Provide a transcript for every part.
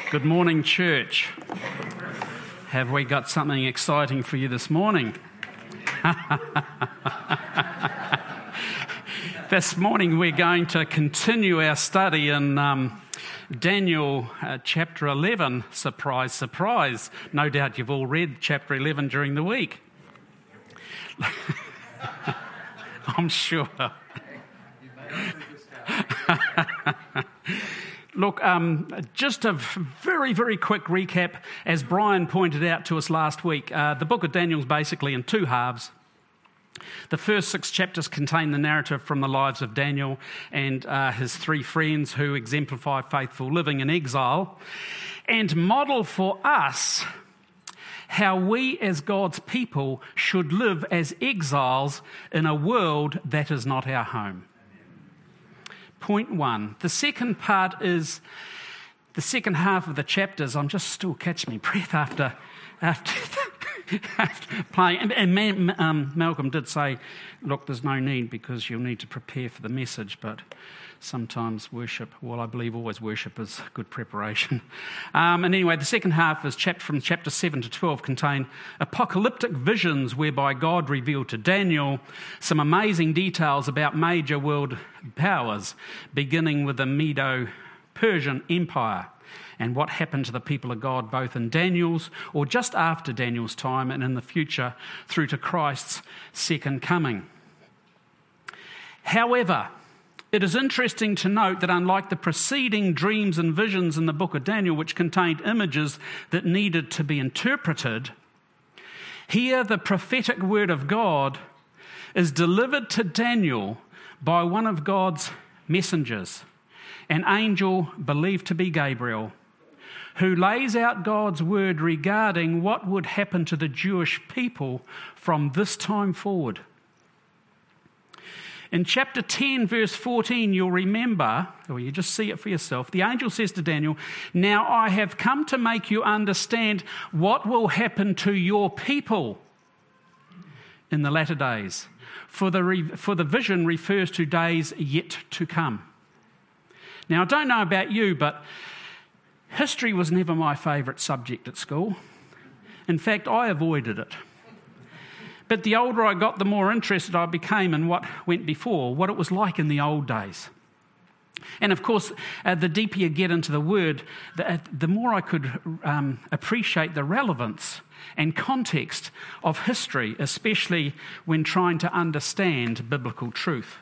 Good morning, church. Have we got something exciting for you this morning? This morning we're going to continue our study in Daniel chapter 11. Surprise, surprise. No doubt you've all read chapter 11 during the week. I'm sure. Look, just a very, very quick recap. As Brian pointed out to us last week, the book of Daniel is basically in two halves. The first 6 chapters contain the narrative from the lives of Daniel and his 3 friends who exemplify faithful living in exile and model for us how we as God's people should live as exiles in a world that is not our home. Point 1. The second part is the second half of the chapters. I'm just still catching my breath after playing. And Malcolm did say, look, there's no need because you'll need to prepare for the message, but sometimes worship, well, I believe always worship is good preparation. And anyway, the second half is from chapter 7 to 12 contain apocalyptic visions whereby God revealed to Daniel some amazing details about major world powers, beginning with the Medo-Persian Empire and what happened to the people of God both in Daniel's or just after Daniel's time and in the future through to Christ's second coming. However, it is interesting to note that unlike the preceding dreams and visions in the book of Daniel, which contained images that needed to be interpreted, here the prophetic word of God is delivered to Daniel by one of God's messengers, an angel believed to be Gabriel, who lays out God's word regarding what would happen to the Jewish people from this time forward. In chapter 10, verse 14, you'll remember, or you just see it for yourself, the angel says to Daniel, "Now I have come to make you understand what will happen to your people in the latter days. For the vision refers to days yet to come." Now, I don't know about you, but history was never my favourite subject at school. In fact, I avoided it. But the older I got, the more interested I became in what went before, what it was like in the old days. And of course, the deeper you get into the word, the more I could appreciate the relevance and context of history, especially when trying to understand biblical truth.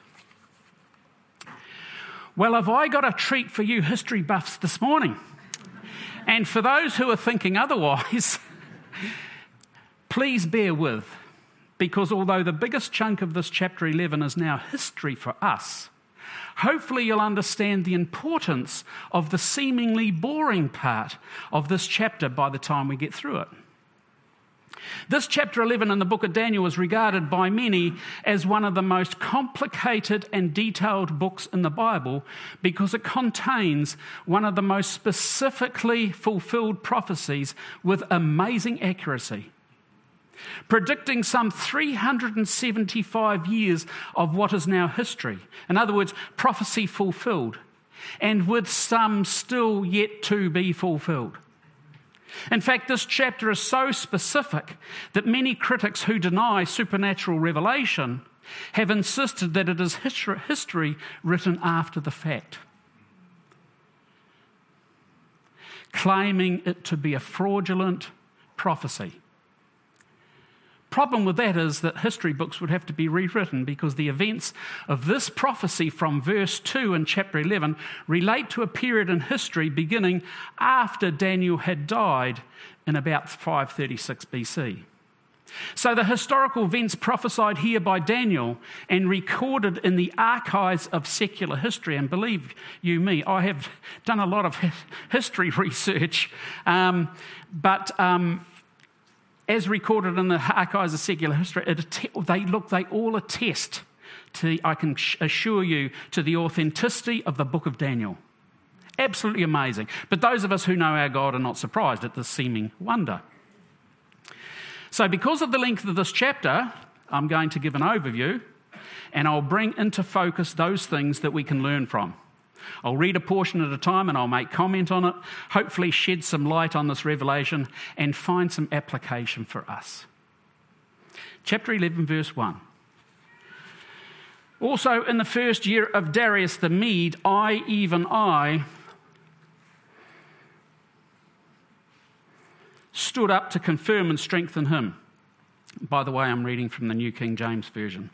Well, have I got a treat for you history buffs this morning? And for those who are thinking otherwise, please bear with. Because although the biggest chunk of this chapter 11 is now history for us, hopefully you'll understand the importance of the seemingly boring part of this chapter by the time we get through it. This chapter 11 in the book of Daniel is regarded by many as one of the most complicated and detailed books in the Bible because it contains one of the most specifically fulfilled prophecies with amazing accuracy, predicting some 375 years of what is now history. In other words, prophecy fulfilled, and with some still yet to be fulfilled. In fact, this chapter is so specific that many critics who deny supernatural revelation have insisted that it is history written after the fact, claiming it to be a fraudulent prophecy. Problem with that is that history books would have to be rewritten because the events of this prophecy from verse 2 in chapter 11 relate to a period in history beginning after Daniel had died in about 536 BC. So the historical events prophesied here by Daniel and recorded in the archives of secular history, and believe you me, I have done a lot of history research, but as recorded in the archives of secular history, they all attest to, I can assure you, to the authenticity of the book of Daniel. Absolutely amazing. But those of us who know our God are not surprised at this seeming wonder. So because of the length of this chapter, I'm going to give an overview and I'll bring into focus those things that we can learn from. I'll read a portion at a time and I'll make comment on it, hopefully shed some light on this revelation and find some application for us. Chapter 11, verse 1. Also in the first year of Darius the Mede, even I, stood up to confirm and strengthen him. By the way, I'm reading from the New King James Version.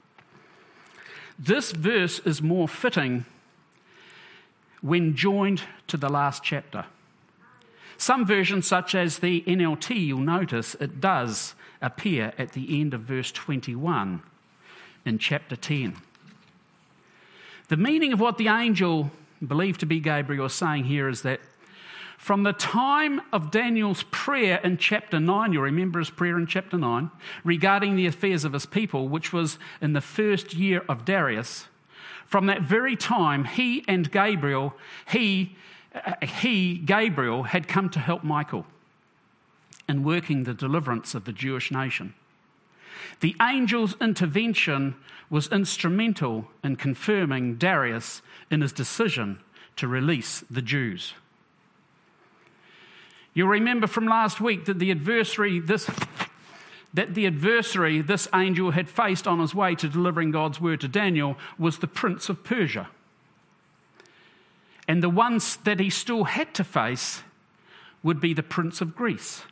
This verse is more fitting when joined to the last chapter. Some versions, such as the NLT, you'll notice it does appear at the end of verse 21 in chapter 10. The meaning of what the angel, believed to be Gabriel, is saying here is that from the time of Daniel's prayer in chapter 9, you'll remember his prayer in chapter 9, regarding the affairs of his people, which was in the first year of Darius, from that very time, Gabriel, had come to help Michael in working the deliverance of the Jewish nation. The angel's intervention was instrumental in confirming Darius in his decision to release the Jews. You'll remember from last week that the adversary this angel had faced on his way to delivering God's word to Daniel was the prince of Persia. And the ones that he still had to face would be the prince of Greece,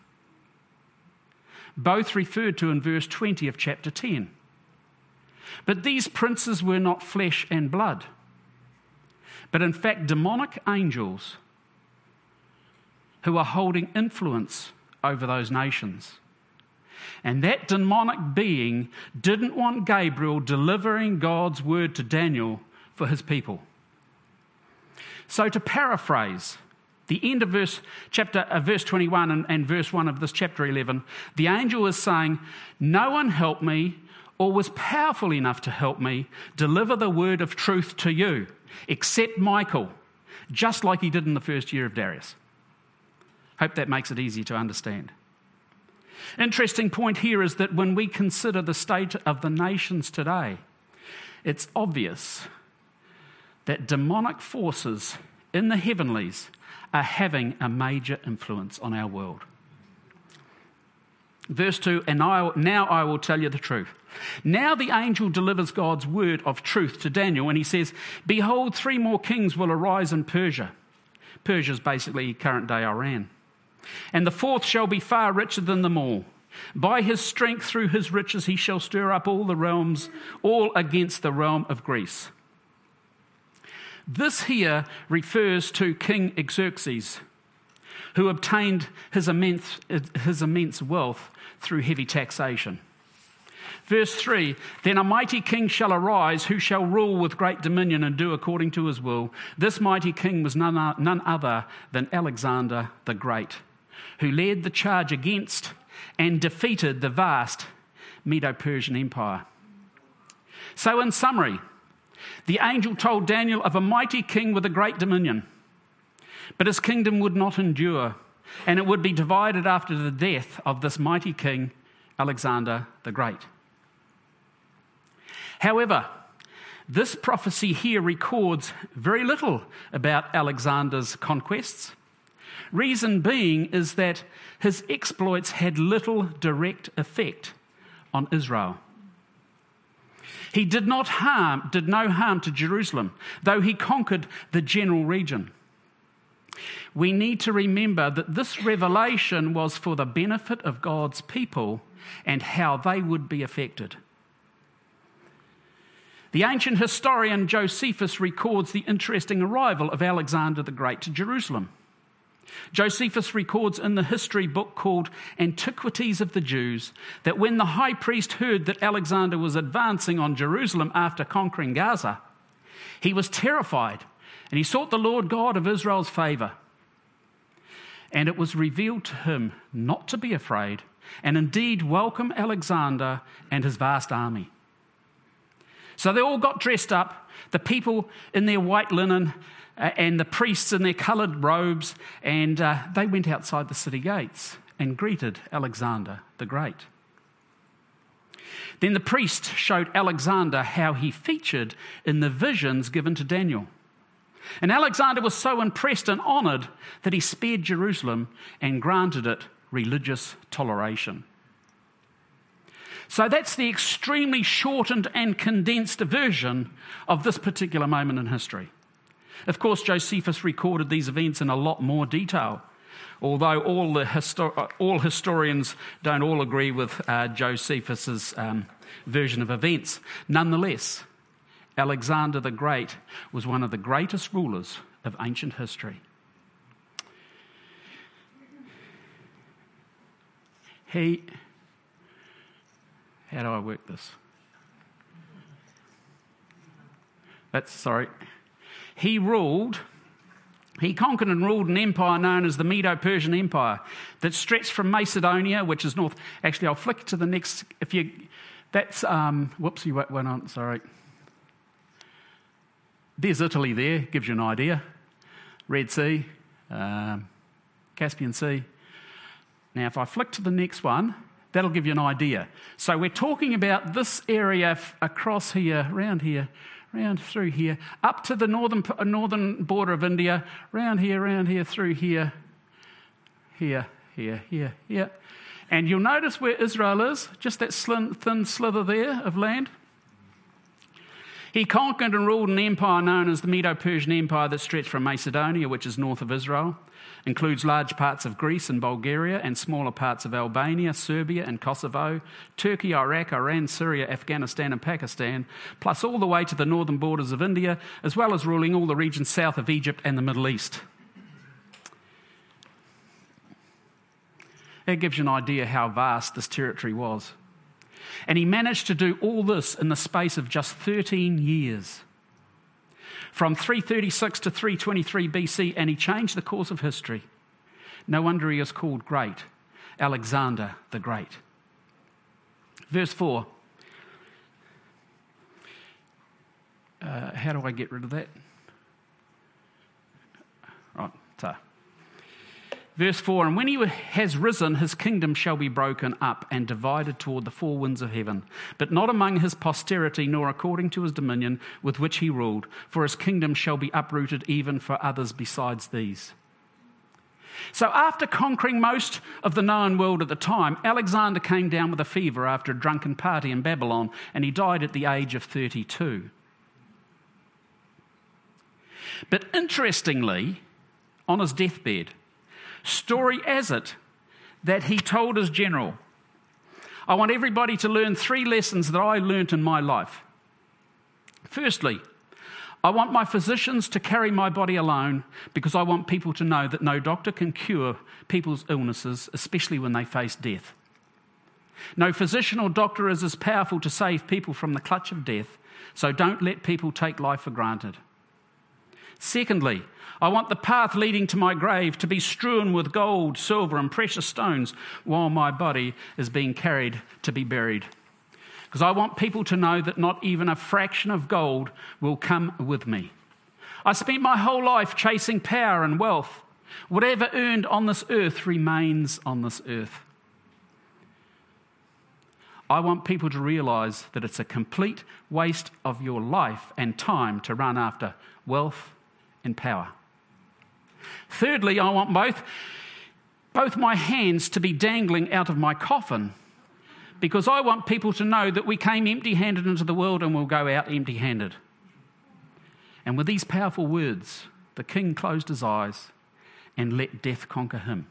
both referred to in verse 20 of chapter 10. But these princes were not flesh and blood, but in fact demonic angels who are holding influence over those nations. And that demonic being didn't want Gabriel delivering God's word to Daniel for his people. So to paraphrase, the end of verse 21 and verse 1 of this chapter 11, the angel is saying, no one helped me or was powerful enough to help me deliver the word of truth to you, except Michael, just like he did in the first year of Darius. Hope that makes it easy to understand. Interesting point here is that when we consider the state of the nations today, it's obvious that demonic forces in the heavenlies are having a major influence on our world. Verse 2, now I will tell you the truth. Now the angel delivers God's word of truth to Daniel, and he says, behold, 3 more kings will arise in Persia. Persia is basically current-day Iran. And the 4th shall be far richer than them all. By his strength through his riches he shall stir up all the realms, all against the realm of Greece. This here refers to King Xerxes, who obtained his immense wealth through heavy taxation. Verse 3, then a mighty king shall arise who shall rule with great dominion and do according to his will. This mighty king was none other than Alexander the Great, who led the charge against and defeated the vast Medo-Persian Empire. So in summary, the angel told Daniel of a mighty king with a great dominion, but his kingdom would not endure, and it would be divided after the death of this mighty king, Alexander the Great. However, this prophecy here records very little about Alexander's conquests. Reason being is that his exploits had little direct effect on Israel. He did no harm to Jerusalem, though he conquered the general region. We need to remember that this revelation was for the benefit of God's people and how they would be affected. The ancient historian Josephus records the interesting arrival of Alexander the Great to Jerusalem. Josephus records in the history book called Antiquities of the Jews that when the high priest heard that Alexander was advancing on Jerusalem after conquering Gaza, he was terrified and he sought the Lord God of Israel's favour. And it was revealed to him not to be afraid and indeed welcome Alexander and his vast army. So they all got dressed up, the people in their white linen and the priests in their coloured robes, and they went outside the city gates and greeted Alexander the Great. Then the priest showed Alexander how he featured in the visions given to Daniel. And Alexander was so impressed and honoured that he spared Jerusalem and granted it religious toleration. So that's the extremely shortened and condensed version of this particular moment in history. Of course, Josephus recorded these events in a lot more detail, although all historians don't all agree with Josephus's version of events. Nonetheless, Alexander the Great was one of the greatest rulers of ancient history. How do I work this? He conquered and ruled an empire known as the Medo-Persian Empire that stretched from Macedonia, which is north. Actually, I'll flick to the next. You went on, sorry. There's Italy there, gives you an idea. Red Sea, Caspian Sea. Now, if I flick to the next one, that'll give you an idea. So we're talking about this area across here, round through here, up to the northern border of India, round here, through here. And you'll notice where Israel is, just that thin slither there of land. He conquered and ruled an empire known as the Medo-Persian Empire that stretched from Macedonia, which is north of Israel, includes large parts of Greece and Bulgaria and smaller parts of Albania, Serbia and Kosovo, Turkey, Iraq, Iran, Syria, Afghanistan and Pakistan, plus all the way to the northern borders of India, as well as ruling all the regions south of Egypt and the Middle East. That gives you an idea how vast this territory was. And he managed to do all this in the space of just 13 years. From 336 to 323 BC, and he changed the course of history. No wonder he is called Great, Alexander the Great. Verse 4. How do I get rid of that? Right, so. Verse 4, and when he has risen, his kingdom shall be broken up and divided toward the four winds of heaven, but not among his posterity, nor according to his dominion with which he ruled, for his kingdom shall be uprooted even for others besides these. So after conquering most of the known world at the time, Alexander came down with a fever after a drunken party in Babylon, and he died at the age of 32. But interestingly, on his deathbed, story as it that he told his general, I want everybody to learn 3 lessons that I learnt in my life. Firstly, I want my physicians to carry my body alone because I want people to know that no doctor can cure people's illnesses, especially when they face death. No physician or doctor is as powerful to save people from the clutch of death, so don't let people take life for granted. Secondly, I want the path leading to my grave to be strewn with gold, silver, and precious stones while my body is being carried to be buried. Because I want people to know that not even a fraction of gold will come with me. I spent my whole life chasing power and wealth. Whatever earned on this earth remains on this earth. I want people to realise that it's a complete waste of your life and time to run after wealth and power. Thirdly, I want both my hands to be dangling out of my coffin, because I want people to know that we came empty-handed into the world and will go out empty-handed. And with these powerful words, the king closed his eyes and let death conquer him.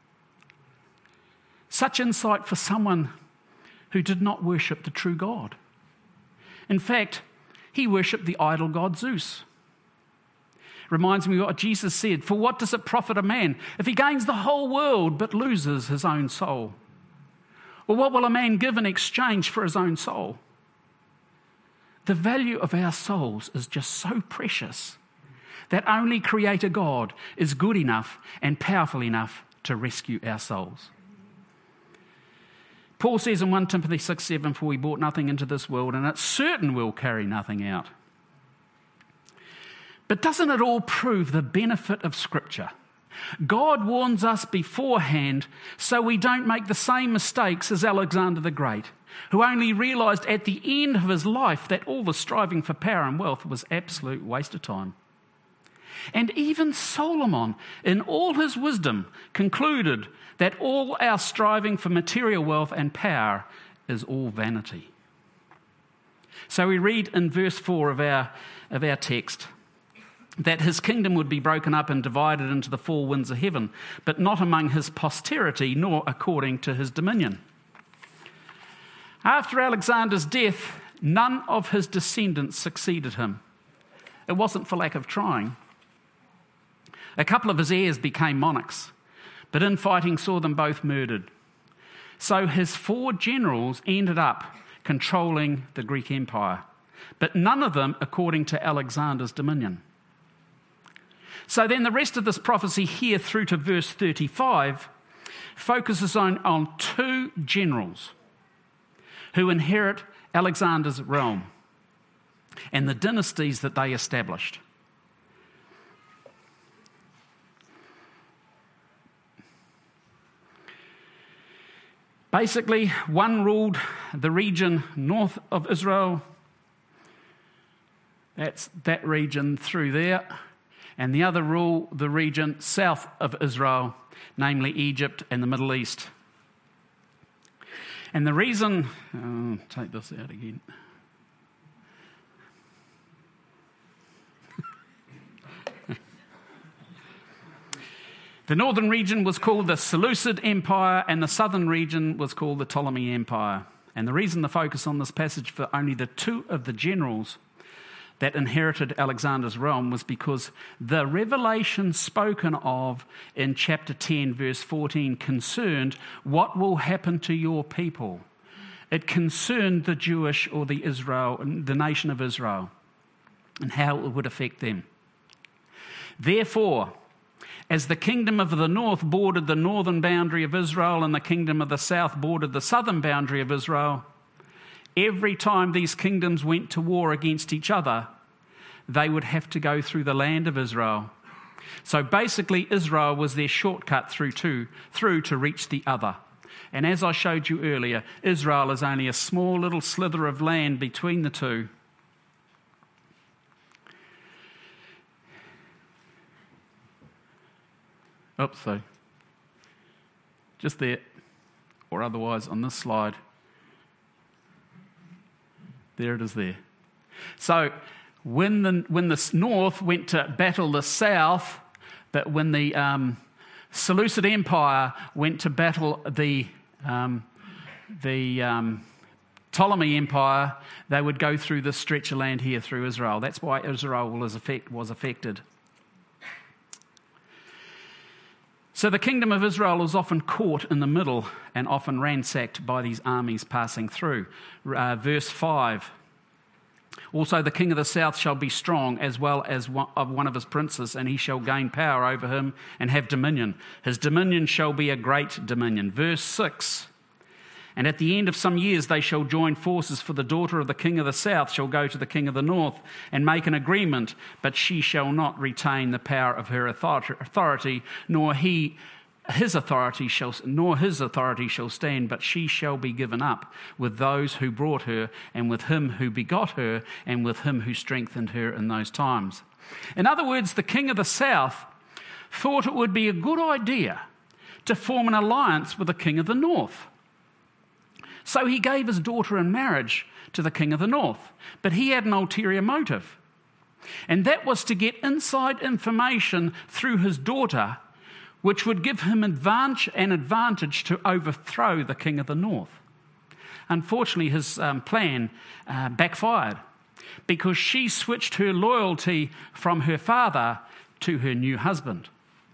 Such insight for someone who did not worship the true God. In fact, he worshipped the idol god Zeus. Reminds me of what Jesus said, for what does it profit a man if he gains the whole world but loses his own soul? Or what will a man give in exchange for his own soul? The value of our souls is just so precious that only Creator God is good enough and powerful enough to rescue our souls. Paul says in 1 Timothy 6:7, for we brought nothing into this world, and it's certain we'll carry nothing out. But doesn't it all prove the benefit of Scripture? God warns us beforehand so we don't make the same mistakes as Alexander the Great, who only realised at the end of his life that all the striving for power and wealth was absolute waste of time. And even Solomon, in all his wisdom, concluded that all our striving for material wealth and power is all vanity. So we read in verse 4 of our text that his kingdom would be broken up and divided into the four winds of heaven, but not among his posterity, nor according to his dominion. After Alexander's death, none of his descendants succeeded him. It wasn't for lack of trying. A couple of his heirs became monarchs, but infighting saw them both murdered. So his 4 generals ended up controlling the Greek Empire, but none of them according to Alexander's dominion. So then the rest of this prophecy here through to verse 35 focuses on 2 generals who inherit Alexander's realm and the dynasties that they established. Basically, one ruled the region north of Israel, that's that region through there, and the other ruled the region south of Israel, namely Egypt and the Middle East. And the reason, take this out again. The northern region was called the Seleucid Empire, and the southern region was called the Ptolemy Empire. And the reason the focus on this passage for only the 2 of the generals that inherited Alexander's realm was because the revelation spoken of in chapter 10, verse 14, concerned what will happen to your people. It concerned the Jewish or the nation of Israel, and how it would affect them. Therefore, as the kingdom of the north bordered the northern boundary of Israel and the kingdom of the south bordered the southern boundary of Israel, every time these kingdoms went to war against each other, they would have to go through the land of Israel. So basically, Israel was their shortcut through to reach the other. And as I showed you earlier, Israel is only a small little slither of land between the two. Oops, so just there, or otherwise on this slide. There it is there. So when the north went to battle the south, but when the Seleucid Empire went to battle the Ptolemy Empire, they would go through this stretch of land here through Israel. That's why Israel was affected. So the kingdom of Israel was often caught in the middle and often ransacked by these armies passing through. Verse 5. Also the king of the south shall be strong as well as one of his princes, and he shall gain power over him and have dominion. His dominion shall be a great dominion. Verse 6. And at the end of some years they shall join forces, for the daughter of the king of the south shall go to the king of the north and make an agreement, but she shall not retain the power of her authority, nor his authority shall stand, but she shall be given up with those who brought her, and with him who begot her, and with him who strengthened her in those times. In other words, the king of the south thought it would be a good idea to form an alliance with the king of the north. So he gave his daughter in marriage to the king of the north, but he had an ulterior motive, and that was to get inside information through his daughter, which would give him an advantage to overthrow the king of the north. Unfortunately, his plan backfired because she switched her loyalty from her father to her new husband.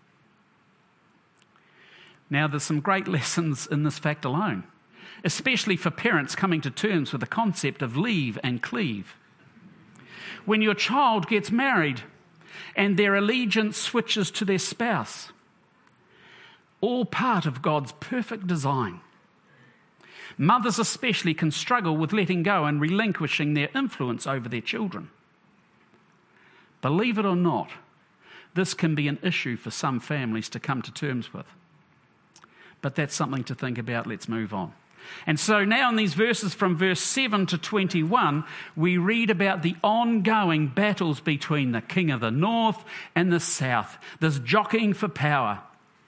Now, there's some great lessons in this fact alone, especially for parents coming to terms with the concept of leave and cleave. When your child gets married and their allegiance switches to their spouse, all part of God's perfect design. Mothers especially can struggle with letting go and relinquishing their influence over their children. Believe it or not, this can be an issue for some families to come to terms with. But that's something to think about. Let's move on. And so now in these verses from verse 7 to 21, we read about the ongoing battles between the king of the north and the south, this jockeying for power.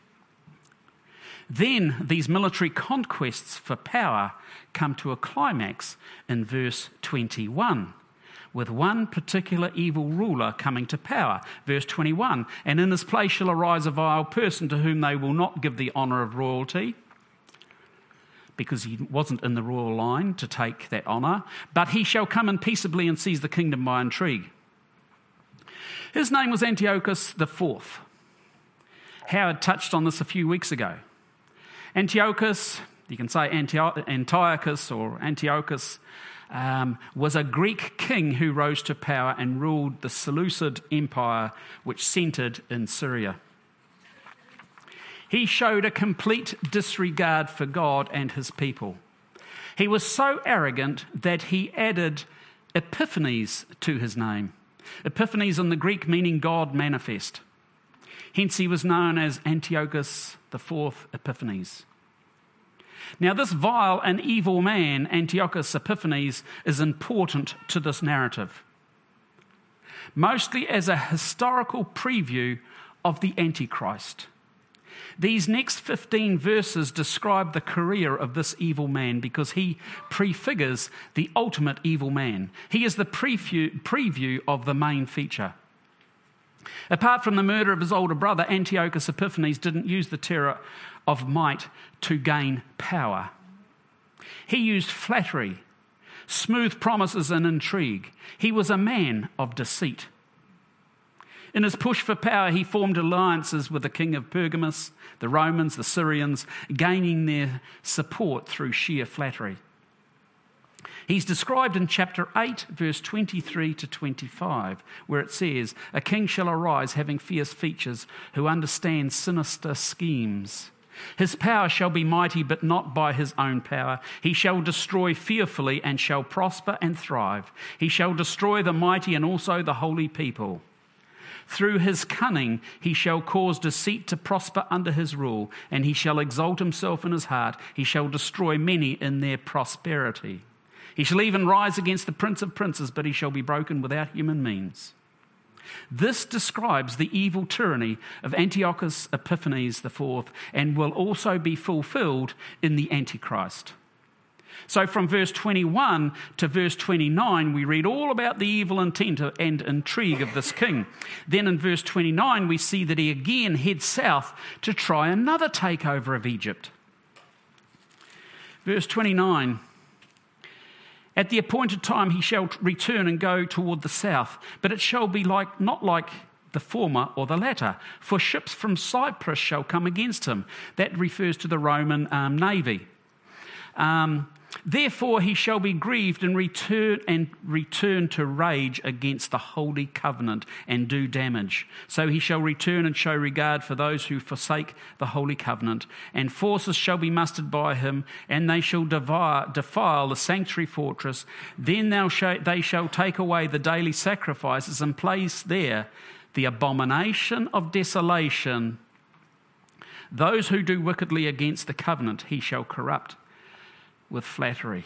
Then these military conquests for power come to a climax in verse 21, with one particular evil ruler coming to power. Verse 21, and in his place shall arise a vile person to whom they will not give the honour of royalty, because he wasn't in the royal line to take that honour, but he shall come in peaceably and seize the kingdom by intrigue. His name was Antiochus IV. Howard touched on this a few weeks ago. Antiochus, you can say Antiochus or Antiochus, was a Greek king who rose to power and ruled the Seleucid Empire, which centred in Syria. He showed a complete disregard for God and his people. He was so arrogant that he added Epiphanes to his name. Epiphanes in the Greek meaning God manifest. Hence he was known as Antiochus IV Epiphanes. Now this vile and evil man, Antiochus Epiphanes, is important to this narrative, mostly as a historical preview of the Antichrist. These next 15 verses describe the career of this evil man because he prefigures the ultimate evil man. He is the preview of the main feature. Apart from the murder of his older brother, Antiochus Epiphanes didn't use the terror of might to gain power. He used flattery, smooth promises and intrigue. He was a man of deceit. In his push for power, he formed alliances with the king of Pergamus, the Romans, the Syrians, gaining their support through sheer flattery. He's described in chapter 8, verse 23 to 25, where it says, "A king shall arise having fierce features, who understands sinister schemes. His power shall be mighty, but not by his own power. He shall destroy fearfully and shall prosper and thrive. He shall destroy the mighty and also the holy people. Through his cunning he shall cause deceit to prosper under his rule, and he shall exalt himself in his heart. He shall destroy many in their prosperity. He shall even rise against the prince of princes, but he shall be broken without human means." This describes the evil tyranny of Antiochus Epiphanes IV and will also be fulfilled in the Antichrist. So from verse 21 to verse 29, we read all about the evil intent and intrigue of this king. Then in verse 29, we see that he again heads south to try another takeover of Egypt. Verse 29, "At the appointed time he shall return and go toward the south, but it shall be not like the former or the latter, for ships from Cyprus shall come against him." That refers to the Roman navy. "Therefore he shall be grieved and return to rage against the holy covenant and do damage. So he shall return and show regard for those who forsake the holy covenant. And forces shall be mustered by him, and they shall defile the sanctuary fortress. Then they shall take away the daily sacrifices and place there the abomination of desolation. Those who do wickedly against the covenant he shall corrupt with flattery."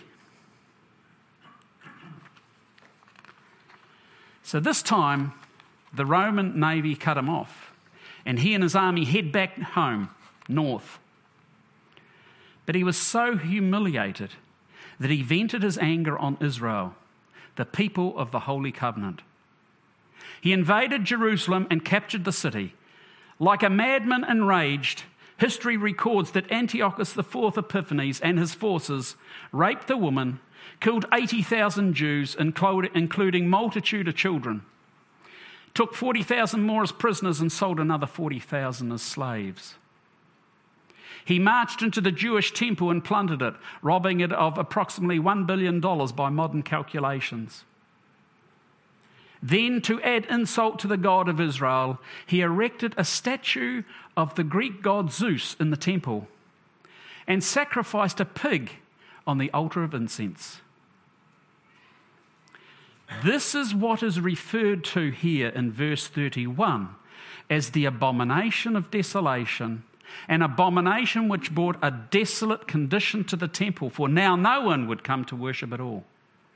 So this time, the Roman navy cut him off, and he and his army head back home, north. But he was so humiliated that he vented his anger on Israel, the people of the Holy Covenant. He invaded Jerusalem and captured the city. Like a madman enraged, history records that Antiochus IV Epiphanes and his forces raped the woman, killed 80,000 Jews, including multitude of children, took 40,000 more as prisoners and sold another 40,000 as slaves. He marched into the Jewish temple and plundered it, robbing it of approximately $1 billion by modern calculations. Then, to add insult to the God of Israel, he erected a statue of the Greek god Zeus in the temple and sacrificed a pig on the altar of incense. This is what is referred to here in verse 31 as the abomination of desolation an abomination which brought a desolate condition to the temple, for now no one would come to worship at all.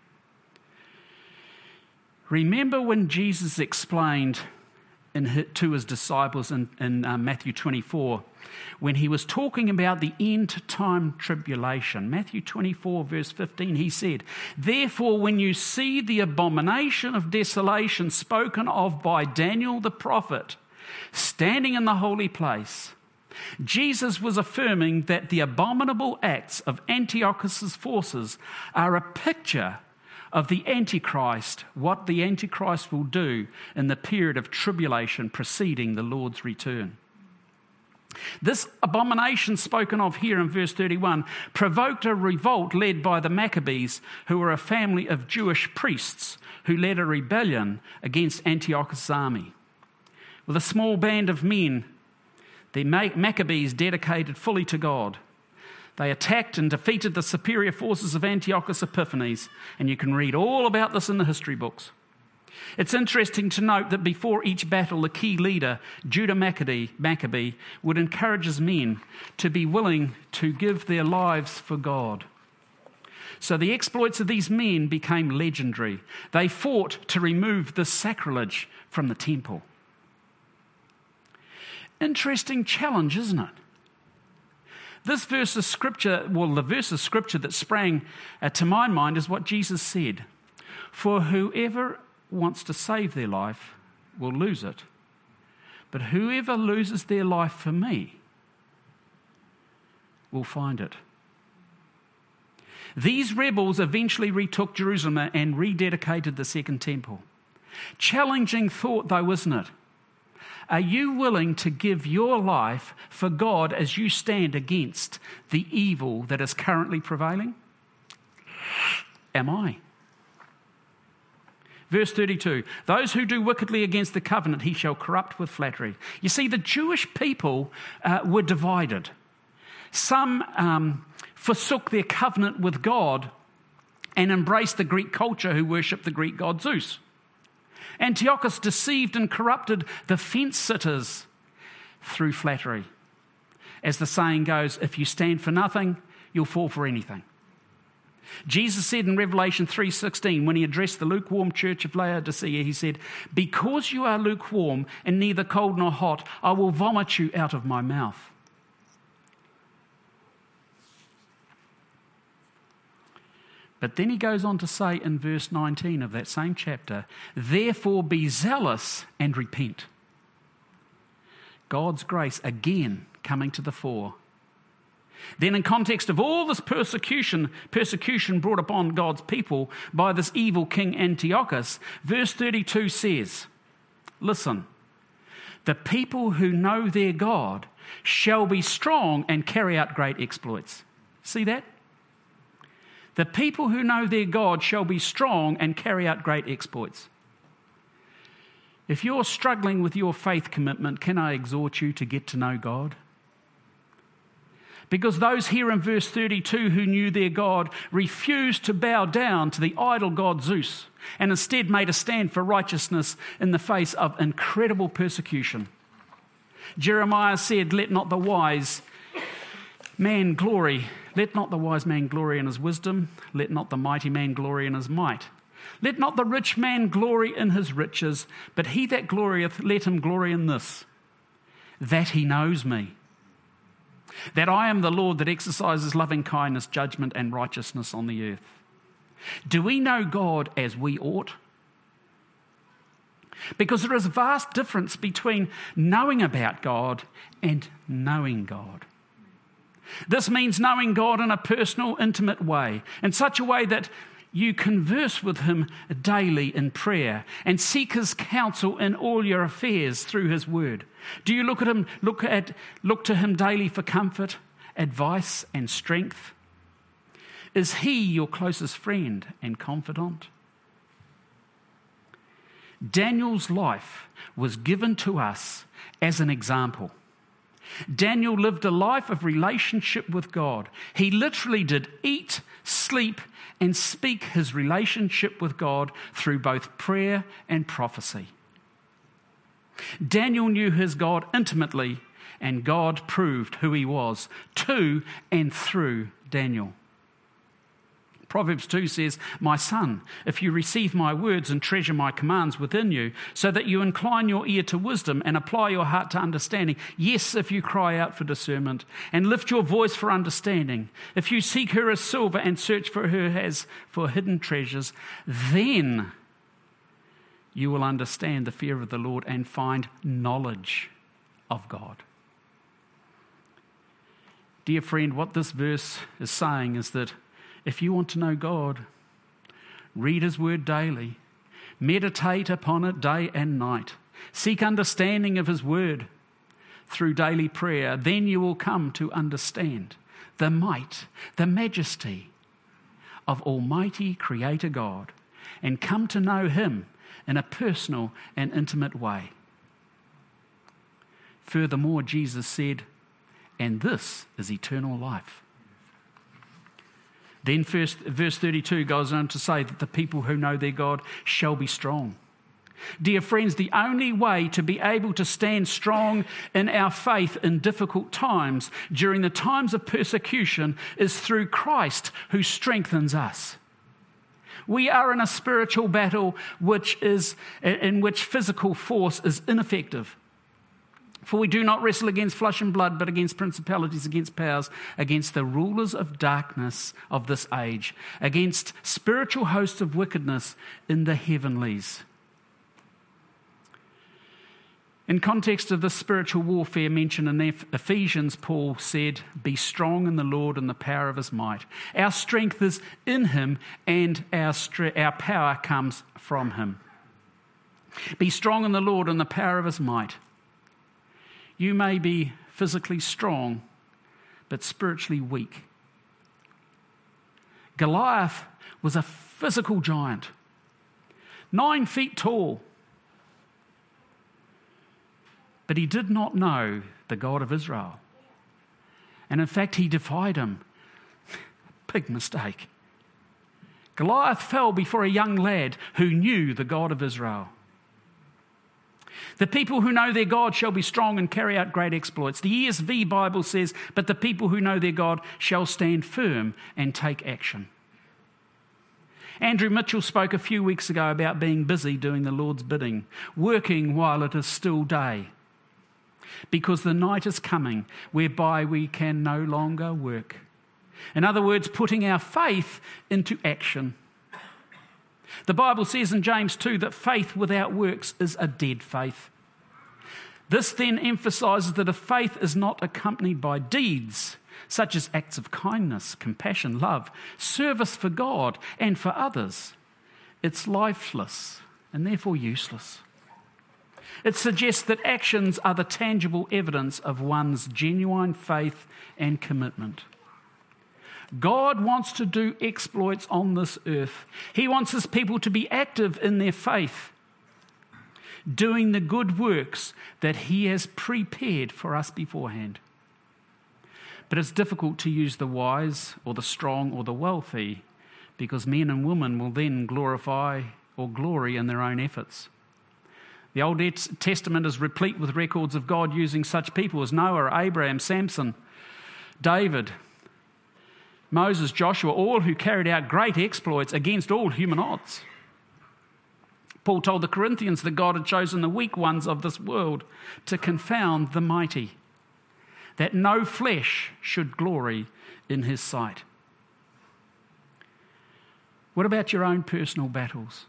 Remember when Jesus explained to his disciples in Matthew 24, when he was talking about the end-time tribulation. Matthew 24, verse 15, he said, "Therefore, when you see the abomination of desolation spoken of by Daniel the prophet standing in the holy place," Jesus was affirming that the abominable acts of Antiochus' forces are a picture of the Antichrist, what the Antichrist will do in the period of tribulation preceding the Lord's return. This abomination spoken of here in verse 31 provoked a revolt led by the Maccabees, who were a family of Jewish priests who led a rebellion against Antiochus' army. With a small band of men, the Maccabees dedicated fully to God. They attacked and defeated the superior forces of Antiochus Epiphanes, and you can read all about this in the history books. It's interesting to note that before each battle, the key leader, Judah Maccabee, would encourage his men to be willing to give their lives for God. So the exploits of these men became legendary. They fought to remove this sacrilege from the temple. Interesting challenge, isn't it? This verse of scripture, the verse of scripture that sprang to my mind is what Jesus said. "For whoever wants to save their life will lose it. But whoever loses their life for me will find it." These rebels eventually retook Jerusalem and rededicated the Second Temple. Challenging thought though, isn't it? Are you willing to give your life for God as you stand against the evil that is currently prevailing? Am I? Verse 32, "Those who do wickedly against the covenant he shall corrupt with flattery." You see, the Jewish people were divided. Some forsook their covenant with God and embraced the Greek culture, who worshipped the Greek god Zeus. Antiochus deceived and corrupted the fence-sitters through flattery. As the saying goes, if you stand for nothing, you'll fall for anything. Jesus said in Revelation 3:16, when he addressed the lukewarm church of Laodicea, he said, "Because you are lukewarm and neither cold nor hot, I will vomit you out of my mouth." But then he goes on to say in verse 19 of that same chapter, "Therefore be zealous and repent." God's grace again coming to the fore. Then in context of all this persecution brought upon God's people by this evil king Antiochus, verse 32 says, listen, "The people who know their God shall be strong and carry out great exploits." See that? The people who know their God shall be strong and carry out great exploits. If you're struggling with your faith commitment, can I exhort you to get to know God? Because those here in verse 32 who knew their God refused to bow down to the idol god Zeus and instead made a stand for righteousness in the face of incredible persecution. Jeremiah said, Let not the wise man glory in his wisdom. Let not the mighty man glory in his might. Let not the rich man glory in his riches, but he that glorieth, let him glory in this, that he knows me, that I am the Lord that exercises loving kindness, judgment, and righteousness on the earth. Do we know God as we ought? Because there is a vast difference between knowing about God and knowing God. This means knowing God in a personal, intimate way, in such a way that you converse with him daily in prayer and seek his counsel in all your affairs through his word. Do you look to him daily for comfort, advice, and strength? Is he your closest friend and confidant? Daniel's life was given to us as an example. Daniel lived a life of relationship with God. He literally did eat, sleep, and speak his relationship with God through both prayer and prophecy. Daniel knew his God intimately And God proved who he was to and through Daniel. Proverbs 2 says, "My son, if you receive my words and treasure my commands within you, so that you incline your ear to wisdom and apply your heart to understanding, yes, if you cry out for discernment and lift your voice for understanding, if you seek her as silver and search for her as for hidden treasures, then you will understand the fear of the Lord and find knowledge of God." Dear friend, what this verse is saying is that if you want to know God, read his word daily, meditate upon it day and night, seek understanding of his word through daily prayer, then you will come to understand the might, the majesty of Almighty Creator God and come to know him in a personal and intimate way. Furthermore, Jesus said, "And this is eternal life." Then verse 32 goes on to say that the people who know their God shall be strong. Dear friends, the only way to be able to stand strong in our faith in difficult times, during the times of persecution, is through Christ who strengthens us. We are in a spiritual battle in which physical force is ineffective. For we do not wrestle against flesh and blood, but against principalities, against powers, against the rulers of darkness of this age, against spiritual hosts of wickedness in the heavenlies. In context of this spiritual warfare mentioned in Ephesians, Paul said, "Be strong in the Lord and the power of his might." Our strength is in him, and our power comes from him. Be strong in the Lord and the power of his might. You may be physically strong, but spiritually weak. Goliath was a physical giant, 9 feet tall. But he did not know the God of Israel. And in fact, he defied him. Big mistake. Goliath fell before a young lad who knew the God of Israel. The people who know their God shall be strong and carry out great exploits. The ESV Bible says, "But the people who know their God shall stand firm and take action." Andrew Mitchell spoke a few weeks ago about being busy doing the Lord's bidding, working while it is still day, because the night is coming whereby we can no longer work. In other words, putting our faith into action. The Bible says in James 2 that faith without works is a dead faith. This then emphasises that if faith is not accompanied by deeds, such as acts of kindness, compassion, love, service for God and for others, it's lifeless and therefore useless. It suggests that actions are the tangible evidence of one's genuine faith and commitment. God wants to do exploits on this earth. He wants his people to be active in their faith, doing the good works that he has prepared for us beforehand. But it's difficult to use the wise or the strong or the wealthy, because men and women will then glorify or glory in their own efforts. The Old Testament is replete with records of God using such people as Noah, Abraham, Samson, David, Moses, Joshua, all who carried out great exploits against all human odds. Paul told the Corinthians that God had chosen the weak ones of this world to confound the mighty, that no flesh should glory in his sight. What about your own personal battles?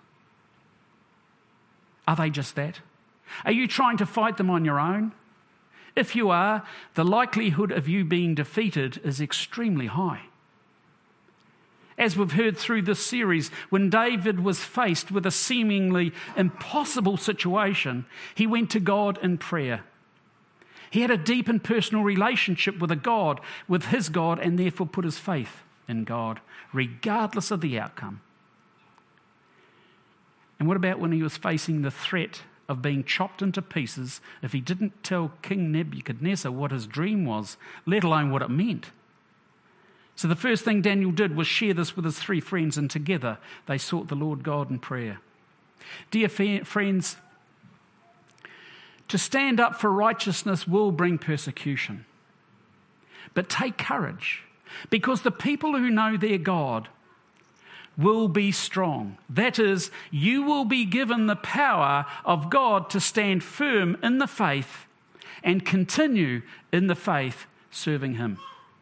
Are they just that? Are you trying to fight them on your own? If you are, the likelihood of you being defeated is extremely high. As we've heard through this series, when David was faced with a seemingly impossible situation, he went to God in prayer. He had a deep and personal relationship with his God, and therefore put his faith in God, regardless of the outcome. And what about when he was facing the threat of being chopped into pieces if he didn't tell King Nebuchadnezzar what his dream was, let alone what it meant? So the first thing Daniel did was share this with his 3 friends, and together they sought the Lord God in prayer. Dear friends, To stand up for righteousness will bring persecution. But take courage, because the people who know their God will be strong. That is, you will be given the power of God to stand firm in the faith and continue in the faith serving Him.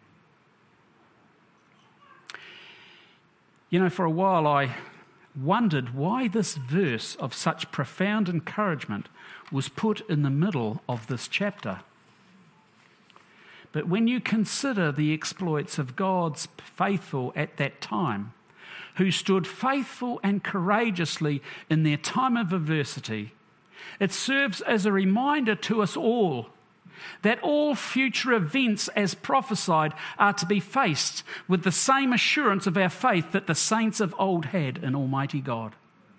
You know, for a while I wondered why this verse of such profound encouragement was put in the middle of this chapter. But when you consider the exploits of God's faithful at that time, who stood faithful and courageously in their time of adversity, it serves as a reminder to us all that all future events as prophesied are to be faced with the same assurance of our faith that the saints of old had in Almighty God.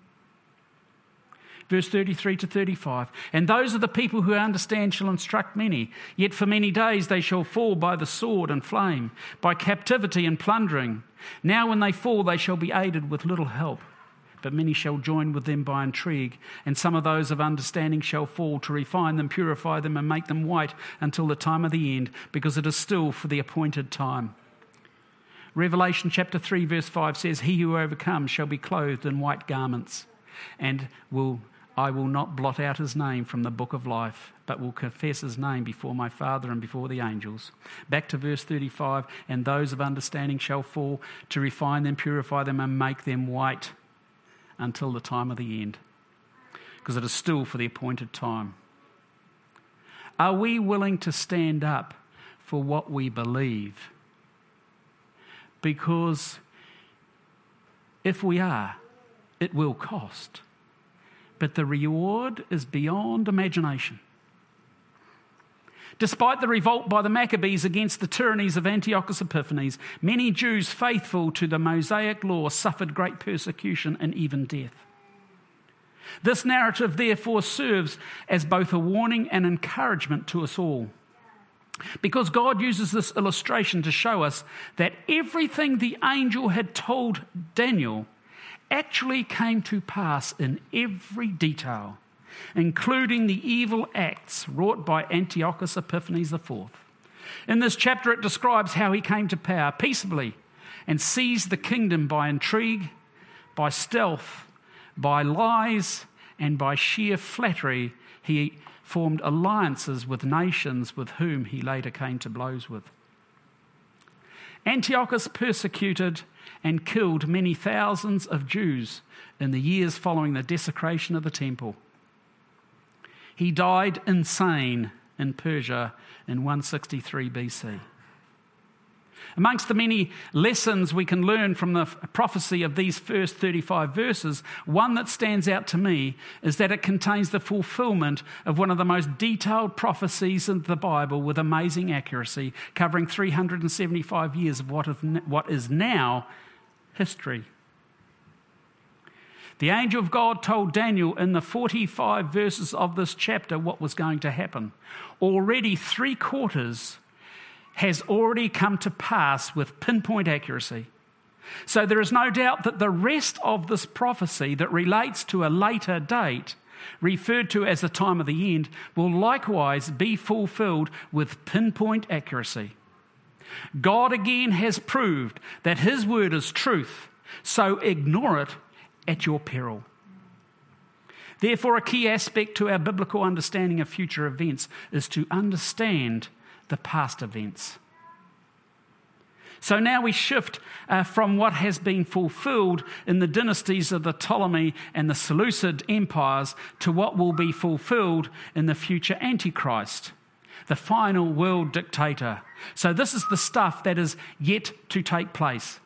Verse 33 to 35, and those are the people who understand shall instruct many, yet for many days they shall fall by the sword and flame, by captivity and plundering. Now when they fall they shall be aided with little help, but many shall join with them by intrigue, and some of those of understanding shall fall, to refine them, purify them, and make them white until the time of the end, because it is still for the appointed time. Revelation chapter 3 verse 5 says, he who overcomes shall be clothed in white garments, and I will not blot out his name from the book of life, but will confess his name before my Father and before the angels. Back to verse 35, and those of understanding shall fall, to refine them, purify them, and make them white until the time of the end, because it is still for the appointed time. Are we willing to stand up for what we believe? Because if we are, it will cost. But the reward is beyond imagination. Despite the revolt by the Maccabees against the tyrannies of Antiochus Epiphanes, many Jews faithful to the Mosaic law suffered great persecution and even death. This narrative therefore serves as both a warning and encouragement to us all, because God uses this illustration to show us that everything the angel had told Daniel actually came to pass in every detail, including the evil acts wrought by Antiochus Epiphanes IV. In this chapter, it describes how he came to power peaceably and seized the kingdom by intrigue, by stealth, by lies, and by sheer flattery. He formed alliances with nations with whom he later came to blows with. Antiochus persecuted and killed many thousands of Jews in the years following the desecration of the temple. He died insane in Persia in 163 BC. Amongst the many lessons we can learn from the prophecy of these first 35 verses, one that stands out to me is that it contains the fulfillment of one of the most detailed prophecies in the Bible with amazing accuracy, covering 375 years of what is now history. The angel of God told Daniel in the 45 verses of this chapter what was going to happen. Already 3/4 has already come to pass with pinpoint accuracy. So there is no doubt that the rest of this prophecy that relates to a later date, referred to as the time of the end, will likewise be fulfilled with pinpoint accuracy. God again has proved that His word is truth, so ignore it at your peril. Therefore, a key aspect to our biblical understanding of future events is to understand the past events. So now we shift from what has been fulfilled in the dynasties of the Ptolemy and the Seleucid empires to what will be fulfilled in the future Antichrist, the final world dictator. So this is the stuff that is yet to take place.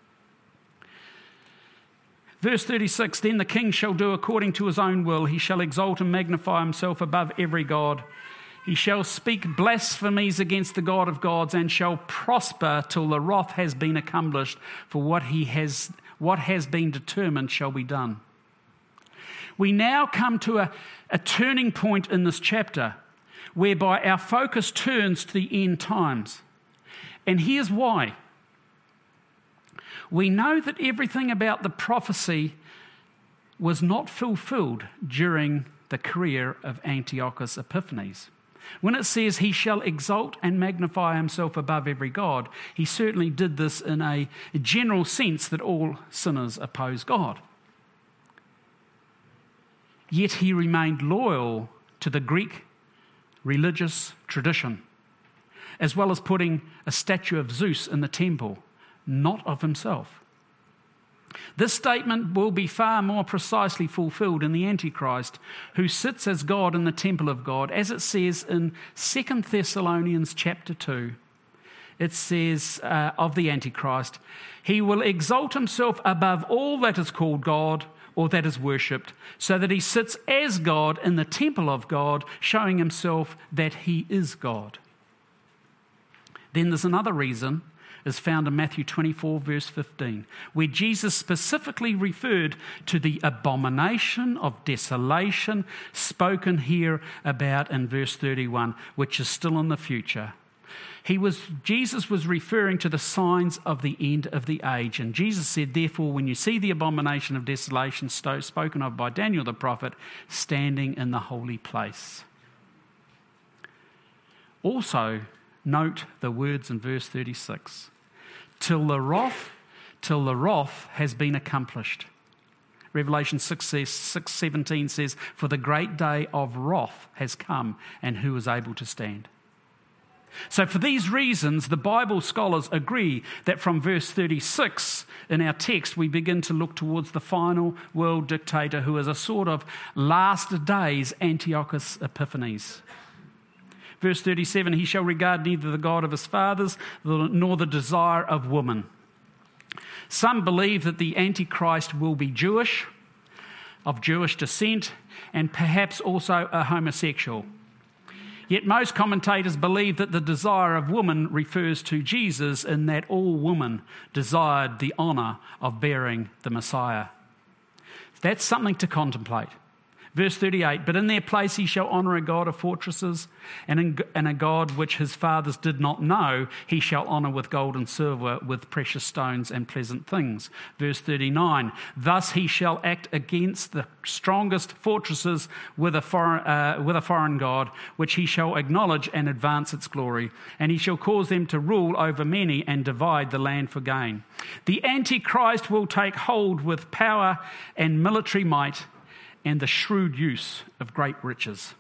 Verse 36, then the king shall do according to his own will. He shall exalt and magnify himself above every god. He shall speak blasphemies against the God of gods, and shall prosper till the wrath has been accomplished, for what has been determined shall be done. We now come to a turning point in this chapter, whereby our focus turns to the end times. And here's why. We know that everything about the prophecy was not fulfilled during the career of Antiochus Epiphanes. When it says he shall exalt and magnify himself above every god, he certainly did this in a general sense that all sinners oppose God. Yet he remained loyal to the Greek religious tradition, as well as putting a statue of Zeus in the temple, not of himself. This statement will be far more precisely fulfilled in the Antichrist, who sits as God in the temple of God, as it says in 2 Thessalonians chapter 2. It says of the Antichrist, he will exalt himself above all that is called God or that is worshipped, so that he sits as God in the temple of God, showing himself that he is God. Then there's another reason, is found in Matthew 24, verse 15, where Jesus specifically referred to the abomination of desolation spoken here about in verse 31, which is still in the future. Jesus was referring to the signs of the end of the age. And Jesus said, therefore, when you see the abomination of desolation spoken of by Daniel the prophet standing in the holy place. Also, note the words in verse 36. Till the wrath has been accomplished. Revelation 6:17 says, for the great day of wrath has come, and who is able to stand? So for these reasons, the Bible scholars agree that from verse 36 in our text, we begin to look towards the final world dictator who is a sort of last days Antiochus Epiphanes. Verse 37, he shall regard neither the God of his fathers nor the desire of woman. Some believe that the Antichrist will be Jewish, of Jewish descent, and perhaps also a homosexual. Yet most commentators believe that the desire of woman refers to Jesus, in that all women desired the honour of bearing the Messiah. That's something to contemplate. Verse 38, but in their place he shall honour a God of fortresses, and a God which his fathers did not know he shall honour with gold and silver, with precious stones and pleasant things. Verse 39, thus he shall act against the strongest fortresses with a foreign God, which he shall acknowledge and advance its glory, and he shall cause them to rule over many and divide the land for gain. The Antichrist will take hold with power and military might, and the shrewd use of great riches.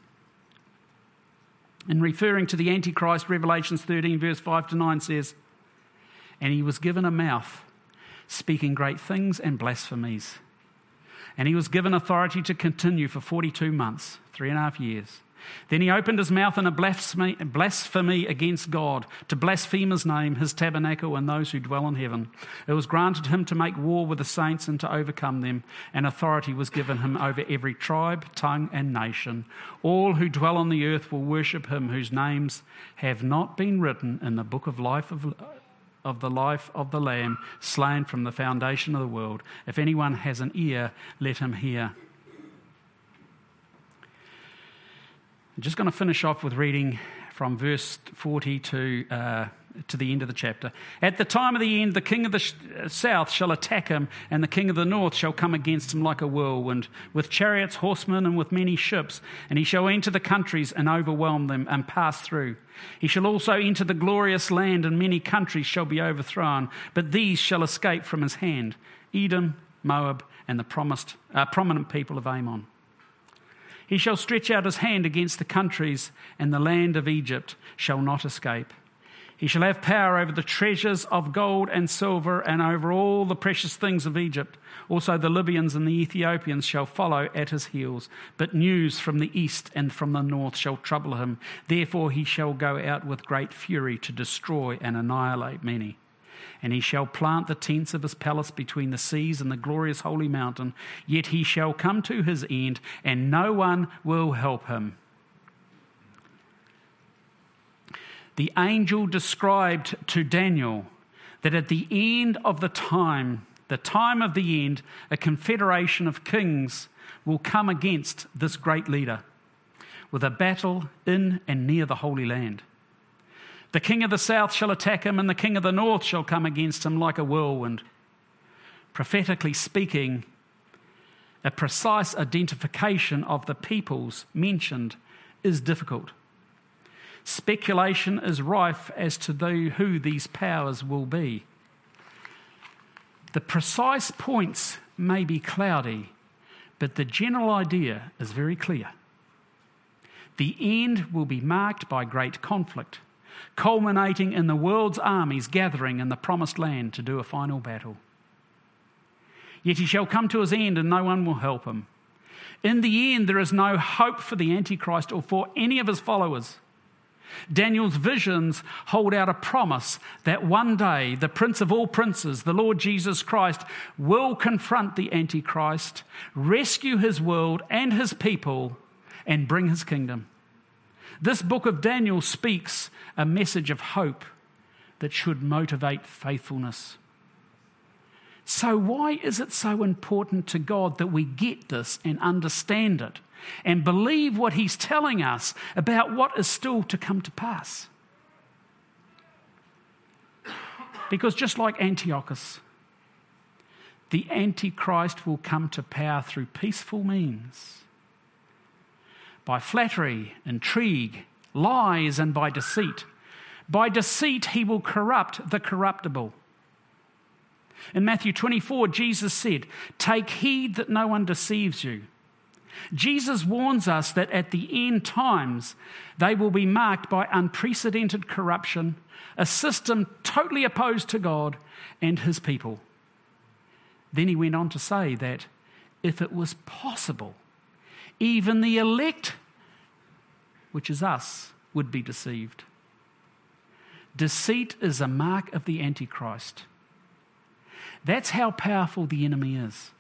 In referring to the Antichrist, Revelation 13, verse 5-9 says, and he was given a mouth, speaking great things and blasphemies. And he was given authority to continue for 42 months, 3.5 years. Then he opened his mouth in a blasphemy against God, to blaspheme his name, his tabernacle, and those who dwell in heaven. It was granted him to make war with the saints and to overcome them, and authority was given him over every tribe, tongue, and nation. All who dwell on the earth will worship him, whose names have not been written in the book of life of the life of the Lamb, slain from the foundation of the world. If anyone has an ear, let him hear. I'm just going to finish off with reading from verse 40 to the end of the chapter. At the time of the end, the king of the south shall attack him, and the king of the north shall come against him like a whirlwind, with chariots, horsemen, and with many ships. And he shall enter the countries and overwhelm them and pass through. He shall also enter the glorious land, and many countries shall be overthrown, but these shall escape from his hand: Edom, Moab, and the prominent people of Ammon. He shall stretch out his hand against the countries, and the land of Egypt shall not escape. He shall have power over the treasures of gold and silver, and over all the precious things of Egypt. Also the Libyans and the Ethiopians shall follow at his heels. But news from the east and from the north shall trouble him. Therefore he shall go out with great fury to destroy and annihilate many. And he shall plant the tents of his palace between the seas and the glorious holy mountain. Yet he shall come to his end, and no one will help him. The angel described to Daniel that at the end of the time of the end, a confederation of kings will come against this great leader with a battle in and near the Holy Land. The king of the south shall attack him, and the king of the north shall come against him like a whirlwind. Prophetically speaking, a precise identification of the peoples mentioned is difficult. Speculation is rife as to who these powers will be. The precise points may be cloudy, but the general idea is very clear. The end will be marked by great conflict, culminating in the world's armies gathering in the promised land to do a final battle. Yet he shall come to his end and no one will help him. In the end, there is no hope for the Antichrist or for any of his followers. Daniel's visions hold out a promise that one day the Prince of all princes, the Lord Jesus Christ, will confront the Antichrist, rescue his world and his people, and bring his kingdom. This book of Daniel speaks a message of hope that should motivate faithfulness. So why is it so important to God that we get this and understand it and believe what he's telling us about what is still to come to pass? Because just like Antiochus, the Antichrist will come to power through peaceful means, by flattery, intrigue, lies, and by deceit. By deceit, he will corrupt the corruptible. In Matthew 24, Jesus said, "Take heed that no one deceives you." Jesus warns us that at the end times, they will be marked by unprecedented corruption, a system totally opposed to God and his people. Then he went on to say that if it was possible, even the elect, which is us, would be deceived. Deceit is a mark of the Antichrist. That's how powerful the enemy is.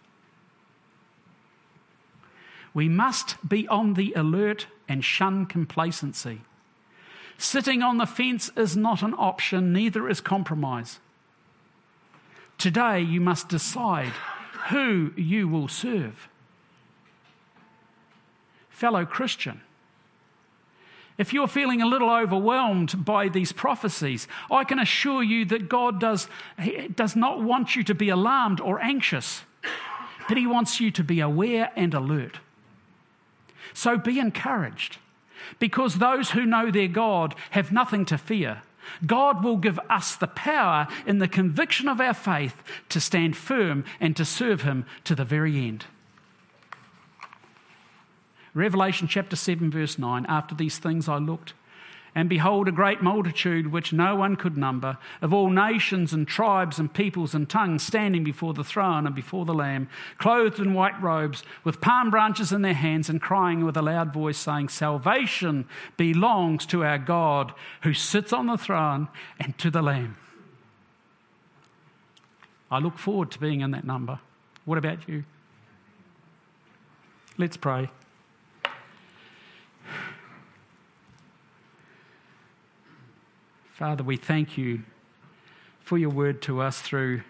We must be on the alert and shun complacency. Sitting on the fence is not an option, neither is compromise. Today you must decide who you will serve. Fellow Christian, if you're feeling a little overwhelmed by these prophecies, I can assure you that God does not want you to be alarmed or anxious, but he wants you to be aware and alert. So be encouraged, because those who know their God have nothing to fear. God will give us the power in the conviction of our faith to stand firm and to serve him to the very end. Revelation chapter 7 verse 9, "After these things I looked, and behold a great multitude which no one could number, of all nations and tribes and peoples and tongues, standing before the throne and before the Lamb, clothed in white robes, with palm branches in their hands, and crying with a loud voice, saying, 'Salvation belongs to our God who sits on the throne and to the Lamb.'" I look forward to being in that number. What about you? Let's pray. Father, we thank you for your word to us through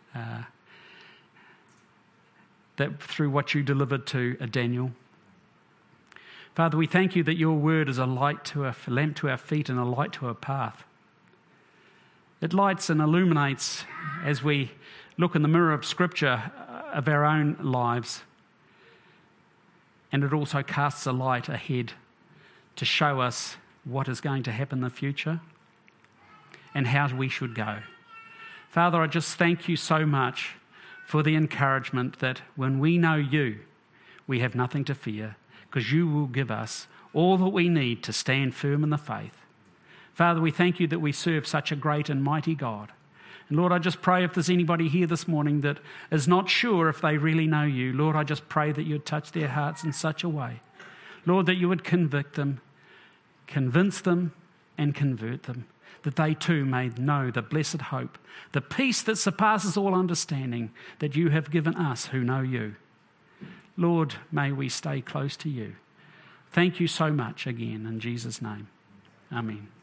what you delivered to Daniel. Father, we thank you that your word is a lamp to our feet and a light to our path. It lights and illuminates as we look in the mirror of Scripture of our own lives. And it also casts a light ahead to show us what is going to happen in the future and how we should go. Father, I just thank you so much for the encouragement that when we know you, we have nothing to fear, because you will give us all that we need to stand firm in the faith. Father, we thank you that we serve such a great and mighty God. And Lord, I just pray if there's anybody here this morning that is not sure if they really know you, Lord, I just pray that you'd touch their hearts in such a way, Lord, that you would convict them, convince them, and convert them, that they too may know the blessed hope, the peace that surpasses all understanding that you have given us who know you. Lord, may we stay close to you. Thank you so much again in Jesus' name. Amen.